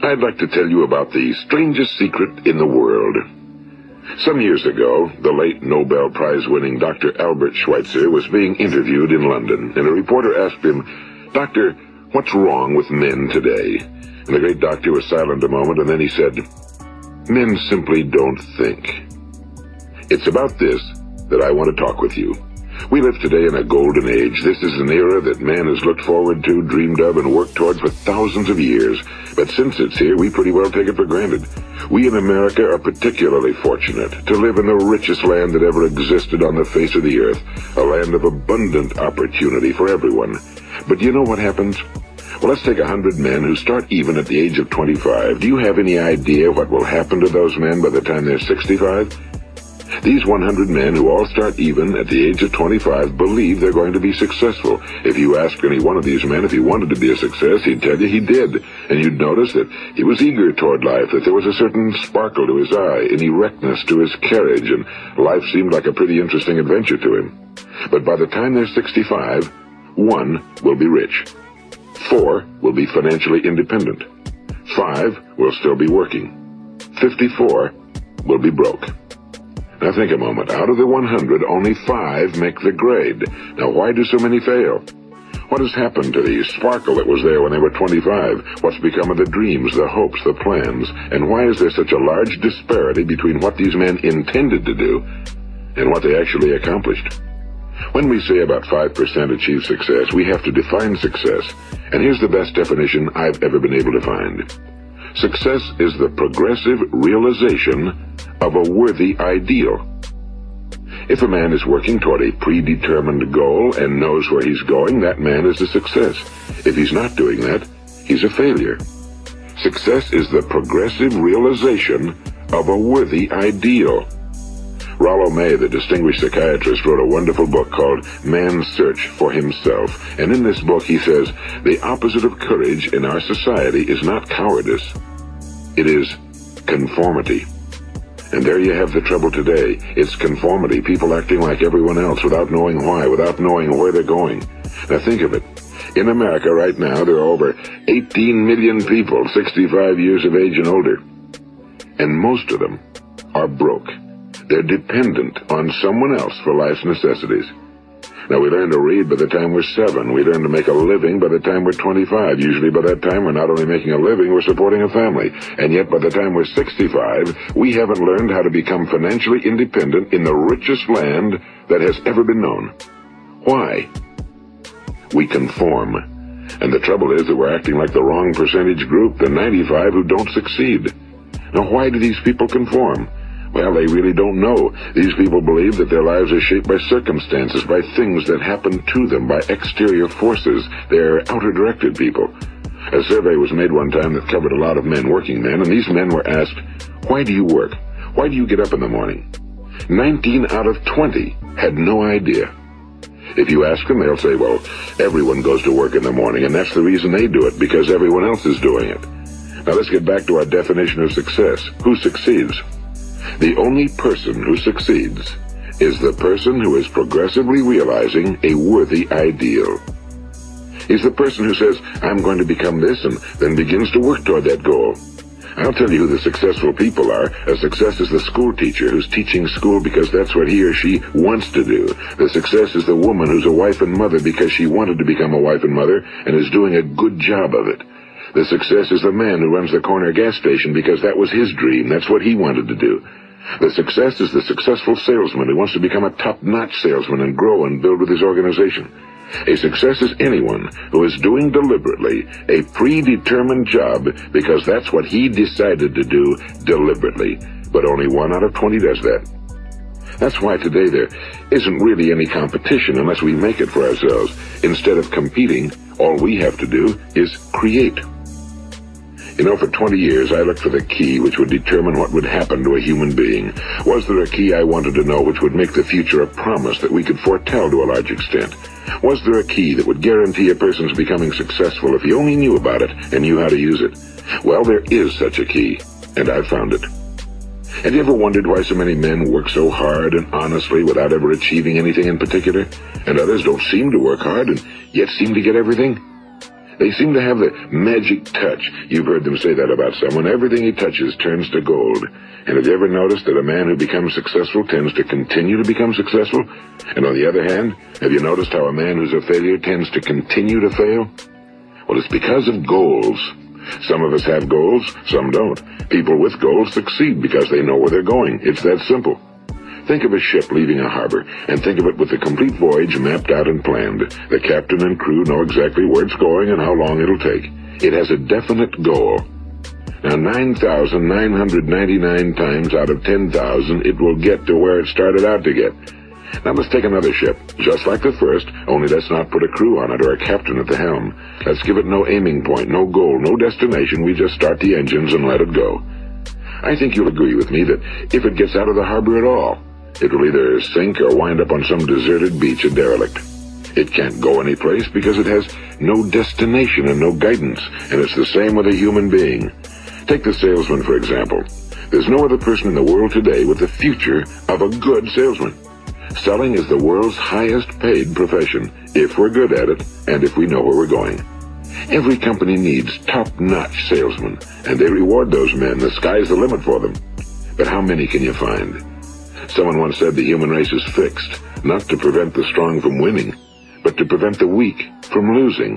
I'd like to tell you about the strangest secret in the world. Some years ago, the late Nobel Prize-winning Dr. Albert Schweitzer was being interviewed in London, and a reporter asked him, "Doctor, what's wrong with men today?" And the great doctor was silent a moment, and then he said, "Men simply don't think." It's about this that I want to talk with you. We live today in a golden age. This is an era that man has looked forward to, dreamed of, and worked toward for thousands of years. But since it's here, we pretty well take it for granted. We in America are particularly fortunate to live in the richest land that ever existed on the face of the earth, a land of abundant opportunity for everyone. But you know what happens? Well, let's take 100 men who start even at the age of 25. Do you have any idea what will happen to those men by the time they're 65? These 100 men who all start even at the age of 25 believe they're going to be successful. If you ask any one of these men if he wanted to be a success, he'd tell you he did. And you'd notice that he was eager toward life, that there was a certain sparkle to his eye, an erectness to his carriage, and life seemed like a pretty interesting adventure to him. But by the time they're 65, 1 will be rich. 4 will be financially independent. 5 will still be working. 54 will be broke. Now think a moment. Out of the 100, only 5 make the grade. Now why do so many fail? What has happened to the sparkle that was there when they were 25? What's become of the dreams, the hopes, the plans? And why is there such a large disparity between what these men intended to do and what they actually accomplished? When we say about 5% achieve success, we have to define success. And here's the best definition I've ever been able to find. Success is the progressive realization of a worthy ideal. If a man is working toward a predetermined goal and knows where he's going, that man is a success. If he's not doing that, he's a failure. Success is the progressive realization of a worthy ideal. Rollo May, the distinguished psychiatrist, wrote a wonderful book called Man's Search for Himself. And in this book he says, the opposite of courage in our society is not cowardice. It is conformity. And there you have the trouble today. It's conformity, people acting like everyone else without knowing why, without knowing where they're going. Now think of it. In America right now, there are over 18 million people 65 years of age and older. And most of them are broke. They're dependent on someone else for life's necessities. Now, we learn to read by the time we're 7. We learn to make a living by the time we're 25. Usually by that time, we're not only making a living, we're supporting a family. And yet, by the time we're 65, we haven't learned how to become financially independent in the richest land that has ever been known. Why? We conform. And the trouble is that we're acting like the wrong percentage group, the 95 who don't succeed. Now, why do these people conform? Well, they really don't know. These people believe that their lives are shaped by circumstances, by things that happen to them, by exterior forces. They're outer-directed people. A survey was made one time that covered a lot of men, working men, and these men were asked, why do you work? Why do you get up in the morning? 19 out of 20 had no idea. If you ask them, they'll say, well, everyone goes to work in the morning, and that's the reason they do it, because everyone else is doing it. Now let's get back to our definition of success. Who succeeds? The only person who succeeds is the person who is progressively realizing a worthy ideal. He's the person who says, I'm going to become this, and then begins to work toward that goal. I'll tell you who the successful people are. A success is the school teacher who's teaching school because that's what he or she wants to do. The success is the woman who's a wife and mother because she wanted to become a wife and mother and is doing a good job of it. The success is the man who runs the corner gas station because that was his dream. That's what he wanted to do. The success is the successful salesman who wants to become a top-notch salesman and grow and build with his organization. A success is anyone who is doing deliberately a predetermined job because that's what he decided to do deliberately. But only 1 out of 20 does that. That's why today there isn't really any competition unless we make it for ourselves. Instead of competing, all we have to do is create. You know, for 20 years I looked for the key which would determine what would happen to a human being. Was there a key I wanted to know which would make the future a promise that we could foretell to a large extent? Was there a key that would guarantee a person's becoming successful if he only knew about it and knew how to use it? Well, there is such a key, and I've found it. Have you ever wondered why so many men work so hard and honestly without ever achieving anything in particular, and others don't seem to work hard and yet seem to get everything? They seem to have the magic touch. You've heard them say that about someone. Everything he touches turns to gold. And have you ever noticed that a man who becomes successful tends to continue to become successful? And on the other hand, have you noticed how a man who's a failure tends to continue to fail? Well, it's because of goals. Some of us have goals, some don't. People with goals succeed because they know where they're going. It's that simple. Think of a ship leaving a harbor, and think of it with the complete voyage mapped out and planned. The captain and crew know exactly where it's going and how long it'll take. It has a definite goal. Now, 9,999 times out of 10,000, it will get to where it started out to get. Now, let's take another ship, just like the first, only let's not put a crew on it or a captain at the helm. Let's give it no aiming point, no goal, no destination. We just start the engines and let it go. I think you'll agree with me that if it gets out of the harbor at all, it will either sink or wind up on some deserted beach, a derelict. It can't go anyplace because it has no destination and no guidance, and it's the same with a human being. Take the salesman, for example. There's no other person in the world today with the future of a good salesman. Selling is the world's highest paid profession, if we're good at it and if we know where we're going. Every company needs top-notch salesmen, and they reward those men. The sky's the limit for them. But how many can you find? Someone once said the human race is fixed, not to prevent the strong from winning, but to prevent the weak from losing.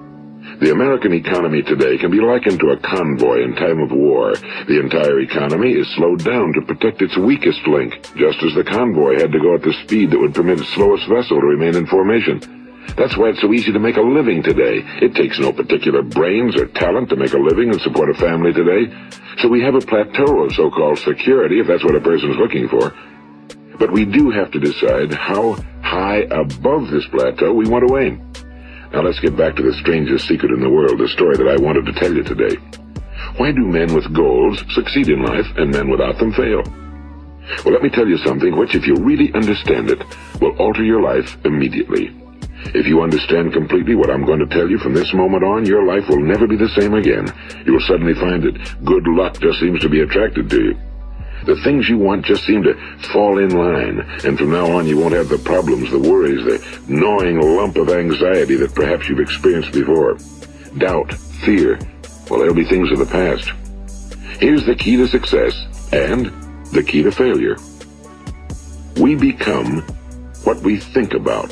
The American economy today can be likened to a convoy in time of war. The entire economy is slowed down to protect its weakest link, just as the convoy had to go at the speed that would permit its slowest vessel to remain in formation. That's why it's so easy to make a living today. It takes no particular brains or talent to make a living and support a family today. So we have a plateau of so-called security, if that's what a person's looking for. But we do have to decide how high above this plateau we want to aim. Now let's get back to the strangest secret in the world, the story that I wanted to tell you today. Why do men with goals succeed in life and men without them fail? Well, let me tell you something which, if you really understand it, will alter your life immediately. If you understand completely what I'm going to tell you from this moment on, your life will never be the same again. You will suddenly find that good luck just seems to be attracted to you. The things you want just seem to fall in line, and from now on you won't have the problems, the worries, the gnawing lump of anxiety that perhaps you've experienced before. Doubt, fear, well, they'll be things of the past. Here's the key to success and the key to failure. We become what we think about.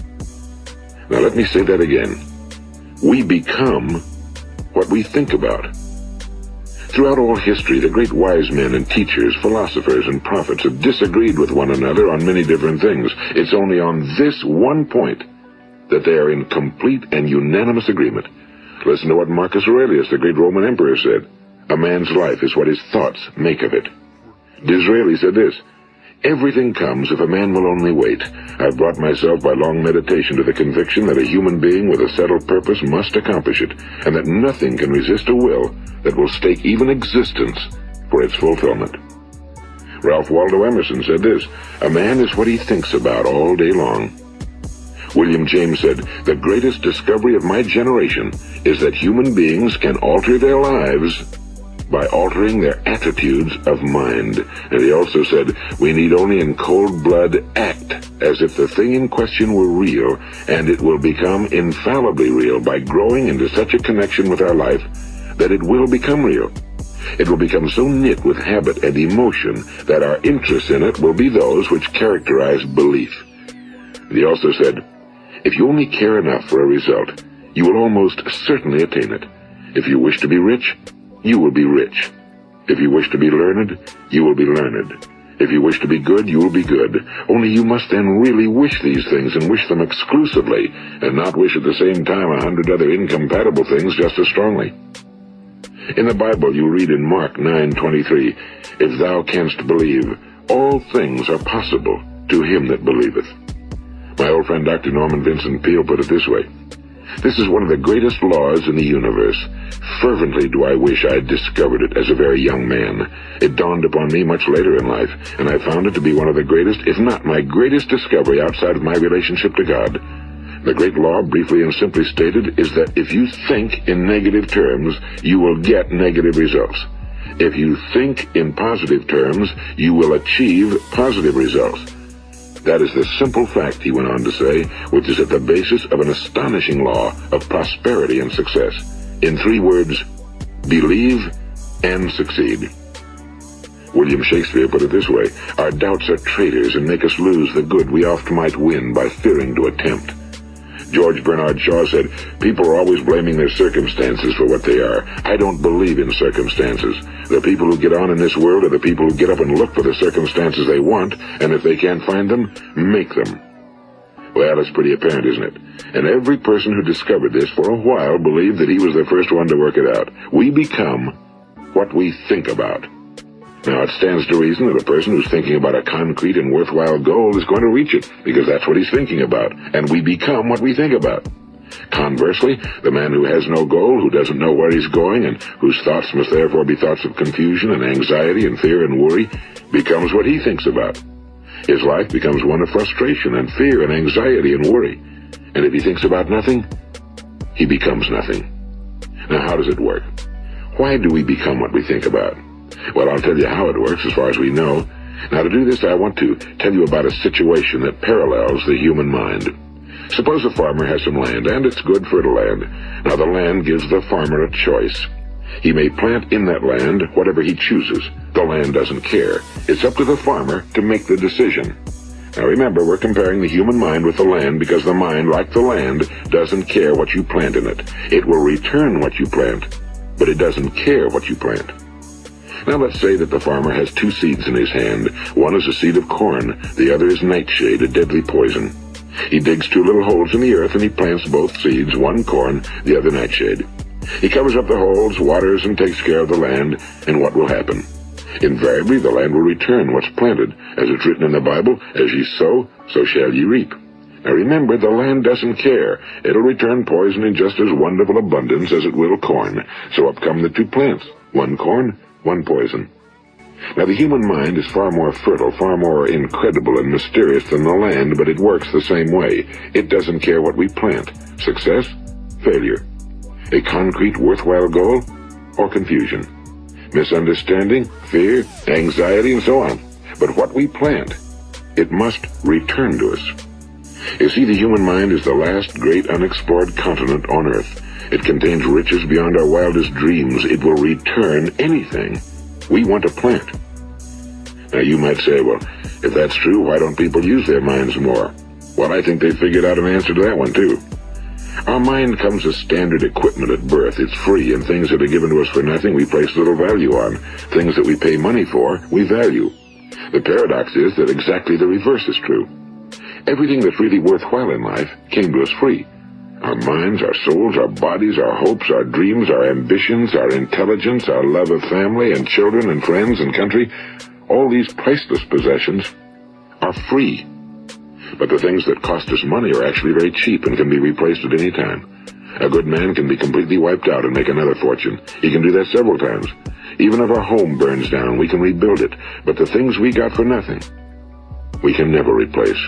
Now let me say that again. We become what we think about. Throughout all history, the great wise men and teachers, philosophers and prophets have disagreed with one another on many different things. It's only on this one point that they are in complete and unanimous agreement. Listen to what Marcus Aurelius, the great Roman emperor, said. A man's life is what his thoughts make of it. Disraeli said this, everything comes if a man will only wait. I've brought myself by long meditation to the conviction that a human being with a settled purpose must accomplish it, and that nothing can resist a will that will stake even existence for its fulfillment. Ralph Waldo Emerson said this, a man is what he thinks about all day long. William James said, the greatest discovery of my generation is that human beings can alter their lives by altering their attitudes of mind. And he also said, we need only in cold blood act as if the thing in question were real, and it will become infallibly real by growing into such a connection with our life that it will become real. It will become so knit with habit and emotion that our interest in it will be those which characterize belief. And he also said, if you only care enough for a result, you will almost certainly attain it. If you wish to be rich, you will be rich. If you wish to be learned, you will be learned. If you wish to be good, you will be good. Only you must then really wish these things and wish them exclusively, and not wish at the same time 100 other incompatible things just as strongly. In the Bible, you read in Mark 9:23, if thou canst believe, all things are possible to him that believeth. My old friend Dr. Norman Vincent Peale put it this way, this is one of the greatest laws in the universe. Fervently do I wish I had discovered it as a very young man. It dawned upon me much later in life, and I found it to be one of the greatest, if not my greatest discovery outside of my relationship to God. The great law, briefly and simply stated, is that if you think in negative terms, you will get negative results. If you think in positive terms, you will achieve positive results. That is the simple fact, he went on to say, which is at the basis of an astonishing law of prosperity and success. In 3 words, believe and succeed. William Shakespeare put it this way: our doubts are traitors and make us lose the good we oft might win by fearing to attempt. George Bernard Shaw said, people are always blaming their circumstances for what they are. I don't believe in circumstances. The people who get on in this world are the people who get up and look for the circumstances they want, and if they can't find them, make them. Well, it's pretty apparent, isn't it? And every person who discovered this for a while believed that he was the first one to work it out. We become what we think about. Now, it stands to reason that a person who's thinking about a concrete and worthwhile goal is going to reach it, because that's what he's thinking about, and we become what we think about. Conversely, the man who has no goal, who doesn't know where he's going, and whose thoughts must therefore be thoughts of confusion and anxiety and fear and worry, becomes what he thinks about. His life becomes one of frustration and fear and anxiety and worry. And if he thinks about nothing, he becomes nothing. Now, how does it work? Why do we become what we think about? Well, I'll tell you how it works as far as we know. Now, to do this, I want to tell you about a situation that parallels the human mind. Suppose a farmer has some land, and it's good fertile land. Now, the land gives the farmer a choice. He may plant in that land whatever he chooses. The land doesn't care. It's up to the farmer to make the decision. Now, remember, we're comparing the human mind with the land because the mind, like the land, doesn't care what you plant in it. It will return what you plant, but it doesn't care what you plant. Now let's say that the farmer has 2 seeds in his hand. One is a seed of corn, the other is nightshade, a deadly poison. He digs 2 little holes in the earth and he plants both seeds, one corn, the other nightshade. He covers up the holes, waters, and takes care of the land, and what will happen? Invariably the land will return what's planted. As it's written in the Bible, as ye sow, so shall ye reap. Now remember, the land doesn't care. It'll return poison in just as wonderful abundance as it will corn. So up come the 2 plants, one corn, one poison. Now, the human mind is far more fertile, far more incredible and mysterious than the land, but it works the same way. It doesn't care what we plant. Success, failure. A concrete, worthwhile goal, or confusion. Misunderstanding, fear, anxiety, and so on. But what we plant, it must return to us. You see, the human mind is the last great unexplored continent on Earth. It contains riches beyond our wildest dreams. It will return anything we want to plant. Now, you might say, well, if that's true, why don't people use their minds more? Well, I think they figured out an answer to that one, too. Our mind comes as standard equipment at birth. It's free, and things that are given to us for nothing we place little value on. Things that we pay money for, we value. The paradox is that exactly the reverse is true. Everything that's really worthwhile in life came to us free. Our minds, our souls, our bodies, our hopes, our dreams, our ambitions, our intelligence, our love of family and children and friends and country, all these priceless possessions are free. But the things that cost us money are actually very cheap and can be replaced at any time. A good man can be completely wiped out and make another fortune. He can do that several times. Even if our home burns down, we can rebuild it. But the things we got for nothing, we can never replace.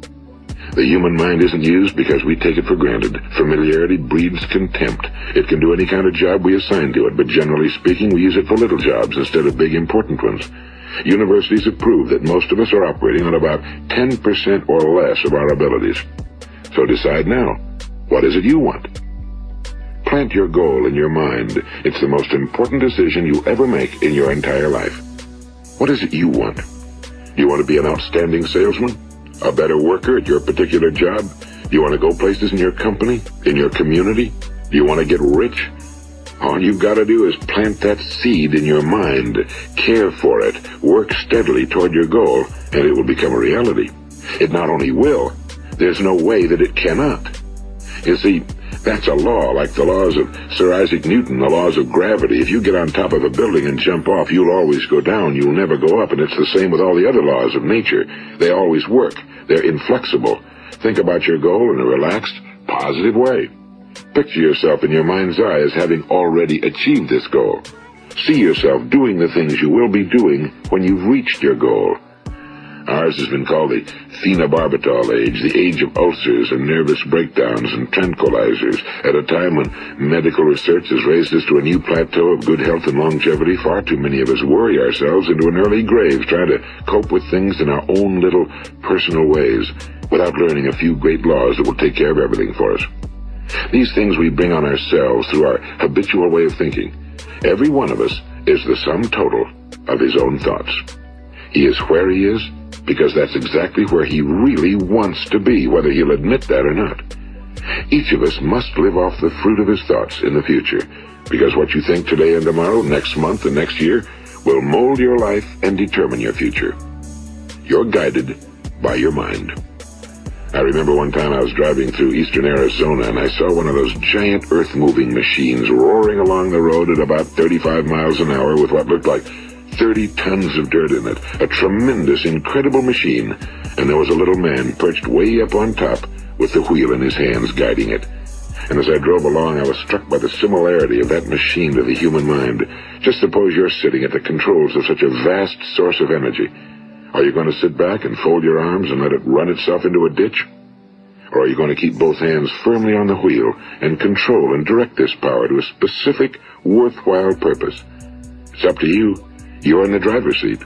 The human mind isn't used because we take it for granted. Familiarity breeds contempt. It can do any kind of job we assign to it, but generally speaking, we use it for little jobs instead of big, important ones. Universities have proved that most of us are operating on about 10% or less of our abilities. So decide now, what is it you want? Plant your goal in your mind. It's the most important decision you ever make in your entire life. What is it you want? Do you want to be an outstanding salesman? A better worker at your particular job? Do you want to go places in your company? In your community? Do you want to get rich? All you've got to do is plant that seed in your mind, care for it, work steadily toward your goal, and it will become a reality. It not only will, there's no way that it cannot. You see, that's a law, like the laws of Sir Isaac Newton, the laws of gravity. If you get on top of a building and jump off, you'll always go down, you'll never go up, and it's the same with all the other laws of nature. They always work. They're inflexible. Think about your goal in a relaxed, positive way. Picture yourself in your mind's eye as having already achieved this goal. See yourself doing the things you will be doing when you've reached your goal. Ours has been called the phenobarbital age, the age of ulcers and nervous breakdowns and tranquilizers. At a time when medical research has raised us to a new plateau of good health and longevity, far too many of us worry ourselves into an early grave trying to cope with things in our own little personal ways without learning a few great laws that will take care of everything for us. These things we bring on ourselves through our habitual way of thinking. Every one of us is the sum total of his own thoughts. He is where he is because that's exactly where he really wants to be, whether he'll admit that or not. Each of us must live off the fruit of his thoughts in the future, because what you think today and tomorrow, next month and next year, will mold your life and determine your future. You're guided by your mind. I remember one time I was driving through eastern Arizona and I saw one of those giant earth-moving machines roaring along the road at about 35 miles an hour with what looked like 30 tons of dirt in it. A tremendous, incredible machine, and there was a little man perched way up on top with the wheel in his hands guiding it. And as I drove along, I was struck by the similarity of that machine to the human mind. Just suppose you're sitting at the controls of such a vast source of energy. Are you going to sit back and fold your arms and let it run itself into a ditch? Or are you going to keep both hands firmly on the wheel and control and direct this power to a specific, worthwhile purpose? It's up to you. You're in the driver's seat.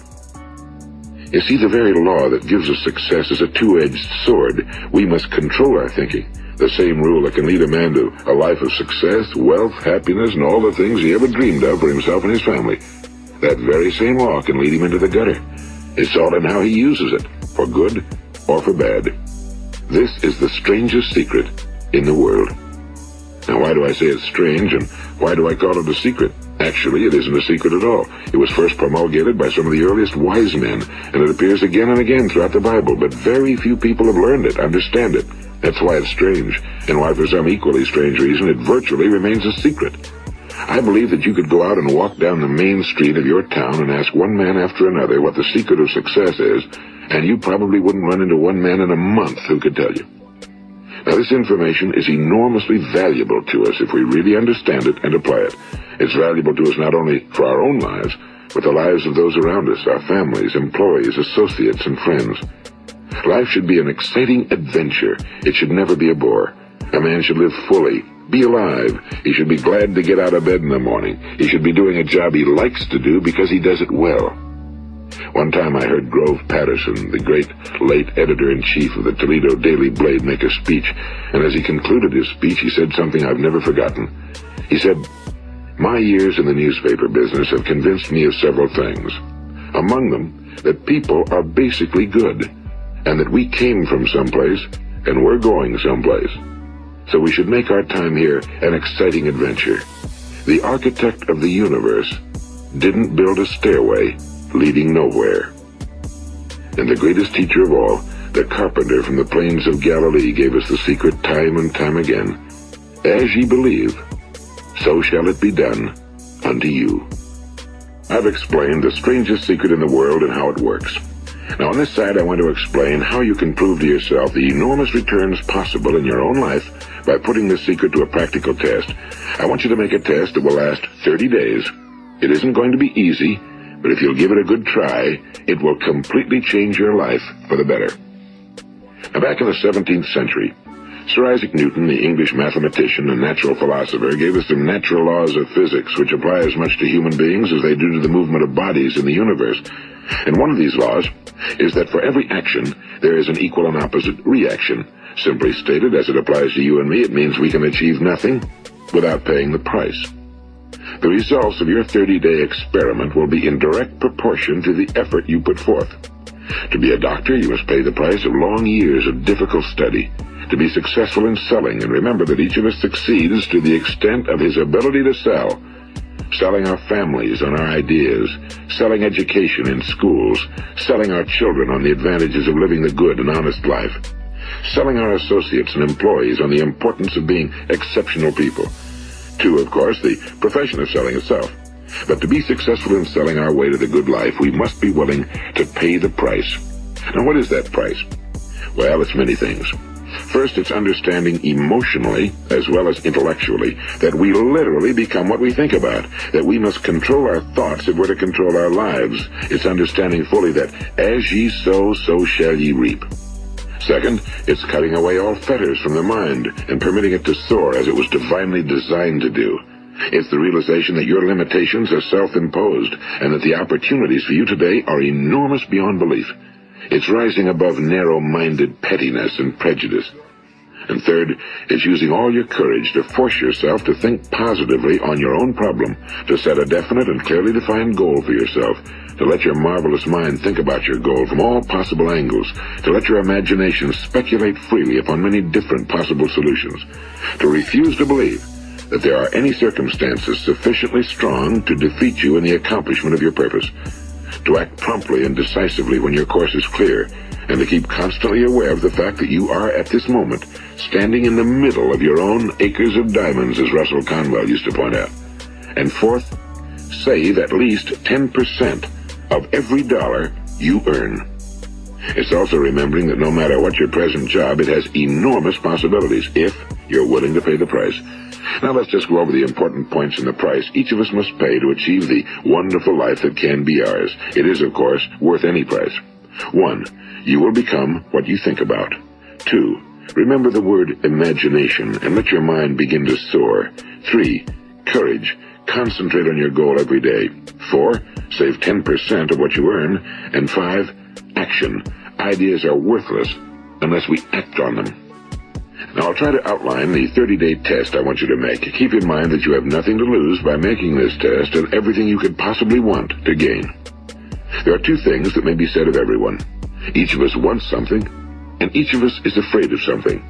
You see, the very law that gives us success is a two-edged sword. We must control our thinking. The same rule that can lead a man to a life of success, wealth, happiness, and all the things he ever dreamed of for himself and his family. That very same law can lead him into the gutter. It's all in how he uses it, for good or for bad. This is the strangest secret in the world. Now, why do I say it's strange, and why do I call it a secret? Actually, it isn't a secret at all. It was first promulgated by some of the earliest wise men, and it appears again and again throughout the Bible, but very few people have learned it, understand it. That's why it's strange, and why for some equally strange reason it virtually remains a secret. I believe that you could go out and walk down the main street of your town and ask one man after another what the secret of success is, and you probably wouldn't run into one man in a month who could tell you. Now, this information is enormously valuable to us if we really understand it and apply it. It's valuable to us not only for our own lives, but the lives of those around us, our families, employees, associates, and friends. Life should be an exciting adventure. It should never be a bore. A man should live fully, be alive. He should be glad to get out of bed in the morning. He should be doing a job he likes to do because he does it well. One time I heard Grove Patterson, the great late editor-in-chief of the Toledo Daily Blade, make a speech, and as he concluded his speech, he said something I've never forgotten. He said, "My years in the newspaper business have convinced me of several things. Among them, that people are basically good, and that we came from someplace, and we're going someplace. So we should make our time here an exciting adventure. The architect of the universe didn't build a stairway leading nowhere." And the greatest teacher of all, the carpenter from the plains of Galilee, gave us the secret time and time again. As ye believe, so shall it be done unto you. I've explained the strangest secret in the world and how it works. Now on this side I want to explain how you can prove to yourself the enormous returns possible in your own life by putting this secret to a practical test. I want you to make a test that will last 30 days. It isn't going to be easy, but if you'll give it a good try, it will completely change your life for the better. Now back in the 17th century, Sir Isaac Newton, the English mathematician and natural philosopher, gave us some natural laws of physics which apply as much to human beings as they do to the movement of bodies in the universe. And one of these laws is that for every action, there is an equal and opposite reaction. Simply stated, as it applies to you and me, it means we can achieve nothing without paying the price. The results of your 30-day experiment will be in direct proportion to the effort you put forth. To be a doctor, you must pay the price of long years of difficult study. To be successful in selling, and remember that each of us succeeds to the extent of his ability to sell. Selling our families on our ideas, selling education in schools, selling our children on the advantages of living the good and honest life, selling our associates and employees on the importance of being exceptional people. To, of course, the profession of selling itself. But to be successful in selling our way to the good life, we must be willing to pay the price. Now, what is that price? Well, it's many things. First, it's understanding emotionally, as well as intellectually, that we literally become what we think about, that we must control our thoughts if we're to control our lives. It's understanding fully that as ye sow, so shall ye reap. Second, it's cutting away all fetters from the mind and permitting it to soar as it was divinely designed to do. It's the realization that your limitations are self-imposed and that the opportunities for you today are enormous beyond belief. It's rising above narrow-minded pettiness and prejudice. And third, it's using all your courage to force yourself to think positively on your own problem, to set a definite and clearly defined goal for yourself, to let your marvelous mind think about your goal from all possible angles, to let your imagination speculate freely upon many different possible solutions, to refuse to believe that there are any circumstances sufficiently strong to defeat you in the accomplishment of your purpose, to act promptly and decisively when your course is clear, and to keep constantly aware of the fact that you are at this moment standing in the middle of your own acres of diamonds, as Russell Conwell used to point out. And fourth, save at least 10% of every dollar you earn. It's also remembering that no matter what your present job, it has enormous possibilities if you're willing to pay the price. Now let's just go over the important points in the price each of us must pay to achieve the wonderful life that can be ours. It is, of course, worth any price. 1. You will become what you think about. 2. Remember the word imagination and let your mind begin to soar. 3. Courage. Concentrate on your goal every day. 4. Save 10% of what you earn. And 5. Action. Ideas are worthless unless we act on them. Now I'll try to outline the 30-day test I want you to make. Keep in mind that you have nothing to lose by making this test and everything you could possibly want to gain. There are two things that may be said of everyone. Each of us wants something, and each of us is afraid of something.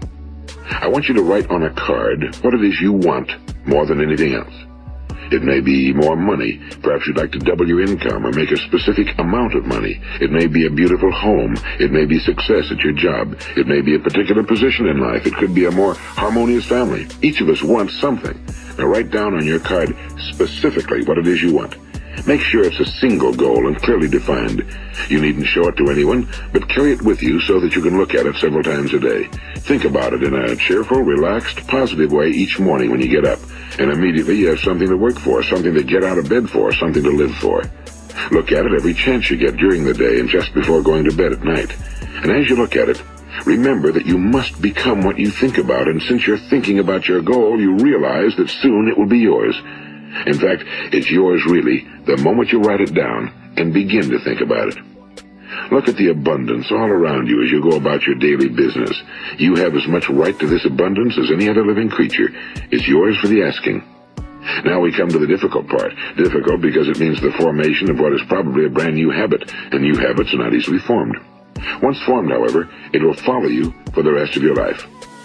I want you to write on a card what it is you want more than anything else. It may be more money. Perhaps you'd like to double your income or make a specific amount of money. It may be a beautiful home. It may be success at your job. It may be a particular position in life. It could be a more harmonious family. Each of us wants something. Now write down on your card specifically what it is you want. Make sure it's a single goal and clearly defined. You needn't show it to anyone, but carry it with you so that you can look at it several times a day. Think about it in a cheerful, relaxed, positive way each morning when you get up. And immediately you have something to work for, something to get out of bed for, something to live for. Look at it every chance you get during the day and just before going to bed at night. And as you look at it, remember that you must become what you think about, and since you're thinking about your goal, you realize that soon it will be yours. In fact, it's yours really the moment you write it down and begin to think about it. Look at the abundance all around you as you go about your daily business. You have as much right to this abundance as any other living creature. It's yours for the asking. Now we come to the difficult part. Difficult because it means the formation of what is probably a brand new habit, and new habits are not easily formed. Once formed, however, it will follow you for the rest of your life.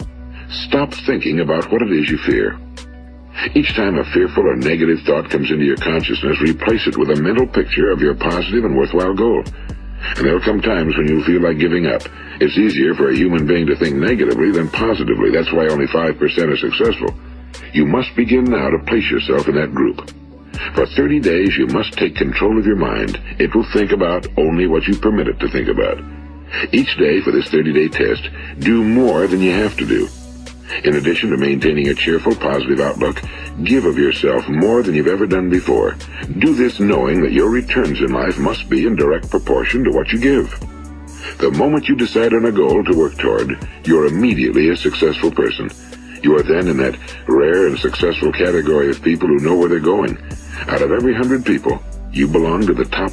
Stop thinking about what it is you fear. Each time a fearful or negative thought comes into your consciousness, replace it with a mental picture of your positive and worthwhile goal. And there'll come times when you'll feel like giving up. It's easier for a human being to think negatively than positively. That's why only 5% are successful. You must begin now to place yourself in that group. For 30 days, you must take control of your mind. It will think about only what you permit it to think about. Each day for this 30-day test, do more than you have to do. In addition to maintaining a cheerful, positive outlook, give of yourself more than you've ever done before. Do this knowing that your returns in life must be in direct proportion to what you give. The moment you decide on a goal to work toward, you're immediately a successful person. You are then in that rare and successful category of people who know where they're going. Out of every 100 people, you belong to the top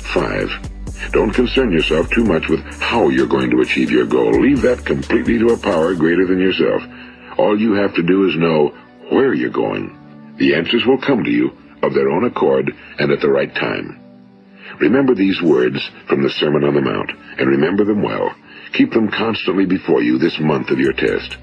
5. Don't concern yourself too much with how you're going to achieve your goal. Leave that completely to a power greater than yourself. All you have to do is know where you're going. The answers will come to you of their own accord and at the right time. Remember these words from the Sermon on the Mount, and remember them well. Keep them constantly before you this month of your test.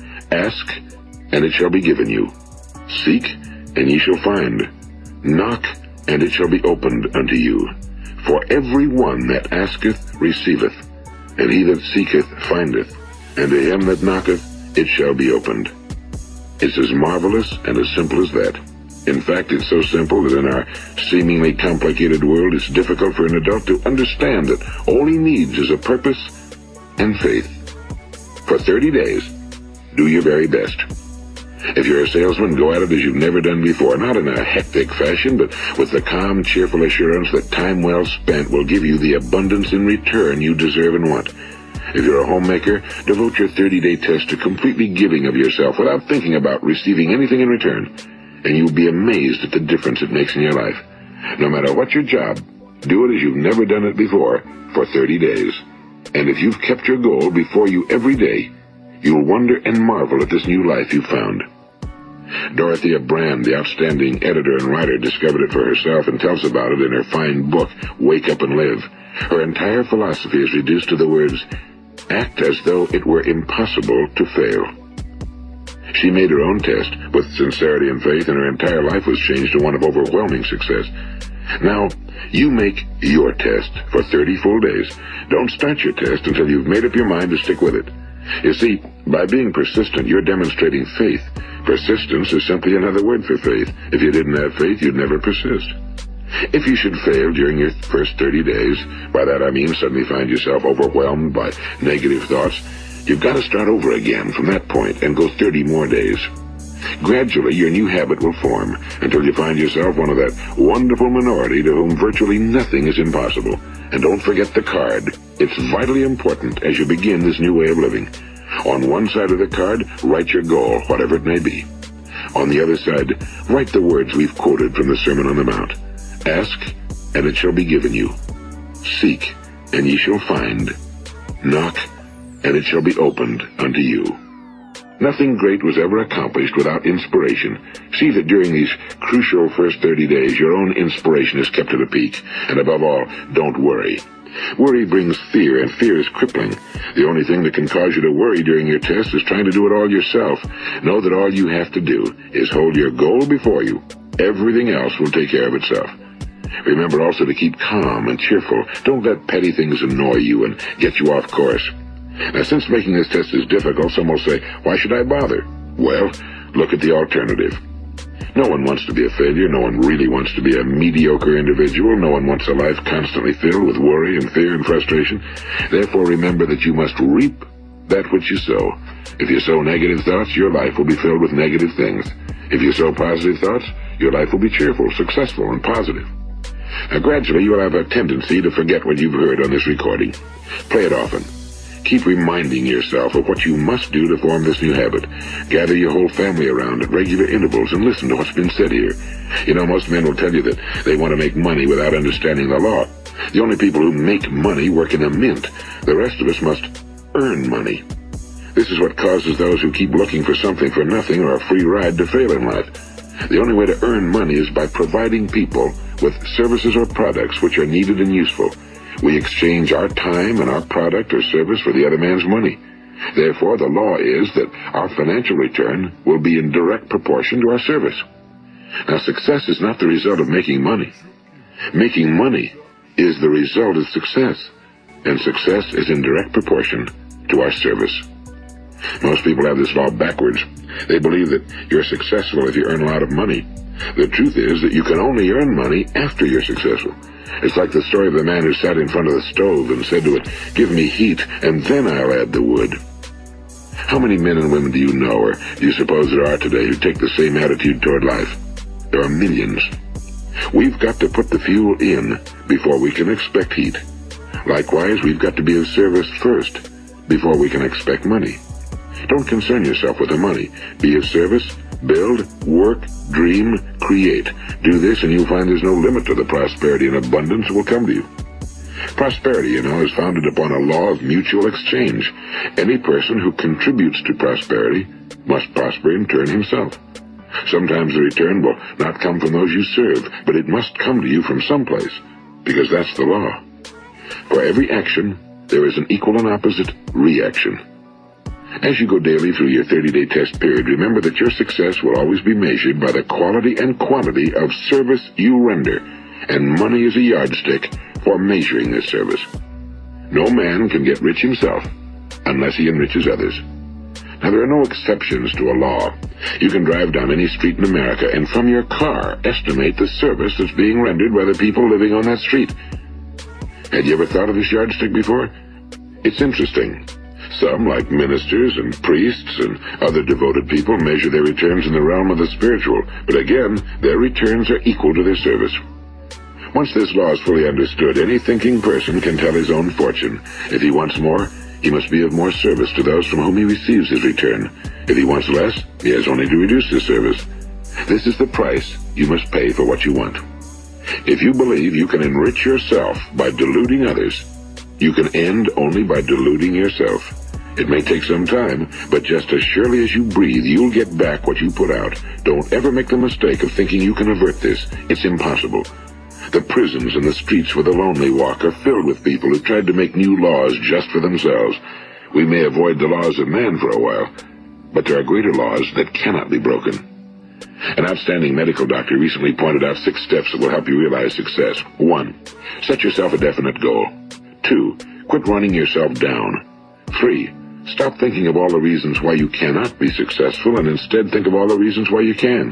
Ask, and it shall be given you. Seek, and ye shall find. Knock, and it shall be opened unto you. For every one that asketh receiveth, and he that seeketh findeth, and to him that knocketh it shall be opened. It's as marvelous and as simple as that. In fact, it's so simple that in our seemingly complicated world, it's difficult for an adult to understand that all he needs is a purpose and faith. For 30 days, Do your very best. If you're a salesman, go at it as you've never done before, not in a hectic fashion, but with the calm, cheerful assurance that time well spent will give you the abundance in return you deserve and want. If you're a homemaker, devote your 30-day test to completely giving of yourself without thinking about receiving anything in return, and you'll be amazed at the difference it makes in your life. No matter what your job, do it as you've never done it before for 30 days. And if you've kept your goal before you every day, you'll wonder and marvel at this new life you've found. Dorothea Brand, the outstanding editor and writer, discovered it for herself and tells about it in her fine book, Wake Up and Live. Her entire philosophy is reduced to the words, act as though it were impossible to fail. She made her own test with sincerity and faith, and her entire life was changed to one of overwhelming success. Now, you make your test for 30 full days. Don't start your test until you've made up your mind to stick with it. You see, by being persistent, you're demonstrating faith. Persistence is simply another word for faith. If you didn't have faith, you'd never persist. If you should fail during your first 30 days, by that I mean suddenly find yourself overwhelmed by negative thoughts, you've got to start over again from that point and go 30 more days. Gradually, your new habit will form until you find yourself one of that wonderful minority to whom virtually nothing is impossible. And don't forget the card. It's vitally important as you begin this new way of living. On one side of the card, write your goal, whatever it may be. On the other side, write the words we've quoted from the Sermon on the Mount. Ask, and it shall be given you. Seek, and ye shall find. Knock, and it shall be opened unto you. Nothing great was ever accomplished without inspiration. See that during these crucial first 30 days, your own inspiration is kept at a peak. And above all, don't worry. Worry brings fear, and fear is crippling. The only thing that can cause you to worry during your test is trying to do it all yourself. Know that all you have to do is hold your goal before you. Everything else will take care of itself. Remember also to keep calm and cheerful. Don't let petty things annoy you and get you off course. Now, since making this test is difficult, some will say, why should I bother? Well, look at the alternative. No one wants to be a failure. No one really wants to be a mediocre individual. No one wants a life constantly filled with worry and fear and frustration. Therefore, remember that you must reap that which you sow. If you sow negative thoughts, your life will be filled with negative things. If you sow positive thoughts, your life will be cheerful, successful, and positive. Now, gradually, you will have a tendency to forget what you've heard on this recording. Play it often. Keep reminding yourself of what you must do to form this new habit. Gather your whole family around at regular intervals and listen to what's been said here. You know, most men will tell you that they want to make money without understanding the law. The only people who make money work in a mint. The rest of us must earn money. This is what causes those who keep looking for something for nothing or a free ride to fail in life. The only way to earn money is by providing people with services or products which are needed and useful. We exchange our time and our product or service for the other man's money. Therefore, the law is that our financial return will be in direct proportion to our service. Now, success is not the result of making money. Making money is the result of success, and success is in direct proportion to our service. Most people have this law backwards. They believe that you're successful if you earn a lot of money. The truth is that you can only earn money after you're successful. It's like the story of the man who sat in front of the stove and said to it, give me heat, and then I'll add the wood. How many men and women do you know, or do you suppose there are today, who take the same attitude toward life? There are millions. We've got to put the fuel in before we can expect heat. Likewise, we've got to be of service first before we can expect money. Don't concern yourself with the money. Be of service, build, work, dream, create. Do this and you'll find there's no limit to the prosperity and abundance that will come to you. Prosperity, you know, is founded upon a law of mutual exchange. Any person who contributes to prosperity must prosper in turn himself. Sometimes the return will not come from those you serve, but it must come to you from someplace, because that's the law. For every action, there is an equal and opposite reaction. As you go daily through your 30-day test period, remember that your success will always be measured by the quality and quantity of service you render, and money is a yardstick for measuring this service. No man can get rich himself unless he enriches others. Now, there are no exceptions to a law. You can drive down any street in America and from your car estimate the service that's being rendered by the people living on that street. Had you ever thought of this yardstick before? It's interesting. Some, like ministers and priests and other devoted people, measure their returns in the realm of the spiritual, but again, their returns are equal to their service. Once this law is fully understood, any thinking person can tell his own fortune. If he wants more, he must be of more service to those from whom he receives his return. If he wants less, he has only to reduce his service. This is the price you must pay for what you want. If you believe you can enrich yourself by deluding others, you can end only by deluding yourself. It may take some time, but just as surely as you breathe, you'll get back what you put out. Don't ever make the mistake of thinking you can avert this. It's impossible. The prisons and the streets where the lonely walk are filled with people who tried to make new laws just for themselves. We may avoid the laws of man for a while, but there are greater laws that cannot be broken. An outstanding medical doctor recently pointed out 6 steps that will help you realize success. 1. Set yourself a definite goal. 2. Quit running yourself down. 3. Stop thinking of all the reasons why you cannot be successful and instead think of all the reasons why you can.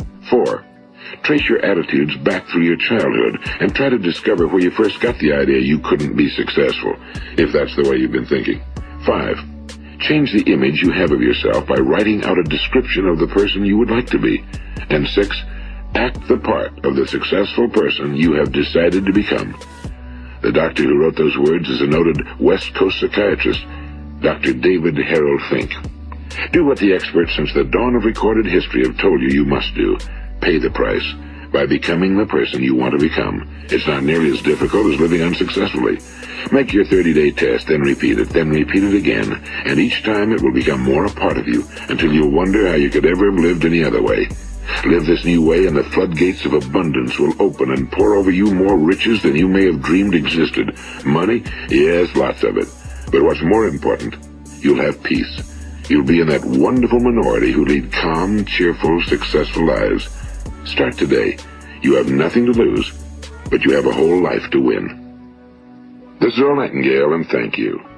4. Trace your attitudes back through your childhood and try to discover where you first got the idea you couldn't be successful, if that's the way you've been thinking. 5. Change the image you have of yourself by writing out a description of the person you would like to be. And 6. Act the part of the successful person you have decided to become. The doctor who wrote those words is a noted West Coast psychiatrist, Dr. David Harold Fink. Do what the experts since the dawn of recorded history have told you must do. Pay the price by becoming the person you want to become. It's not nearly as difficult as living unsuccessfully. Make your 30-day test, then repeat it again, and each time it will become more a part of you until you'll wonder how you could ever have lived any other way. Live this new way and the floodgates of abundance will open and pour over you more riches than you may have dreamed existed. Money? Yes, lots of it. But what's more important, you'll have peace. You'll be in that wonderful minority who lead calm, cheerful, successful lives. Start today. You have nothing to lose, but you have a whole life to win. This is Earl Nightingale, and thank you.